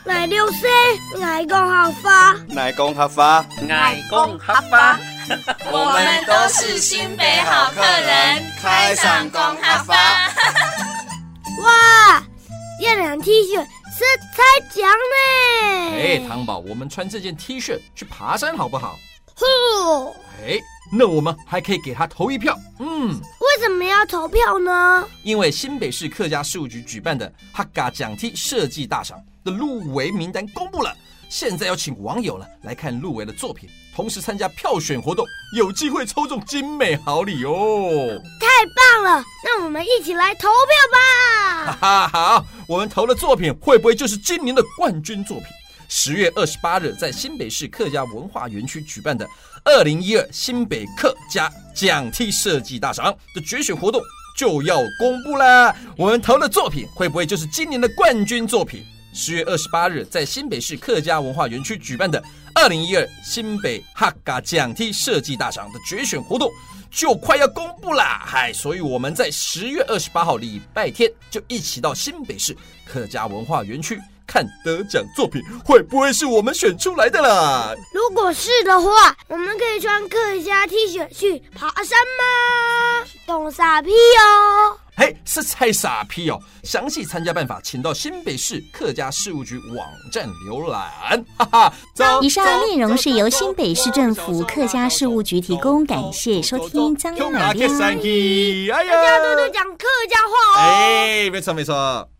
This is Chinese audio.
来溜西，来讲合法， 来讲合法， 来讲合法。 我们都是新北好客人，开上讲合法。 哇，这两 T 恤色彩奖呢！ 糖宝，我们穿这件 T 恤去爬山好不好？ 呼！ 那我们还可以给他投一票。 为什么要投票呢？ 因为新北市客家事务局举办的哈嘎奖 T 设计大赏的入围名单公布了，现在要请网友来看入围的作品，同时参加票选活动，有机会抽中精美好礼哦！ 太棒了，那我们一起来投票吧！ 好，我们投的作品会不会就是今年的冠军作品？10月28日在新北市客家文化园区举办的2012新北客家奖 T 设计大赏的决选活动就要公布啦！我们投的作品会不会就是今年的冠军作品？10月28日在新北市客家文化园区举办的2012新北客家奖 T 设计大赏的决选活动就快要公布啦！所以我们在10月28号礼拜天就一起到新北市客家文化园区看得奖作品会不会是我们选出来的啦？ 如果是的话，我们可以穿客家 T 恤去爬山吗？懂傻屁哦！ 是猜傻屁哦！详细参加办法，请到新北市客家事务局网站浏览。 以上内容是由新北市政府客家事务局提供，感谢收听。张奶奶， 大家都讲客家话哦！ 没错。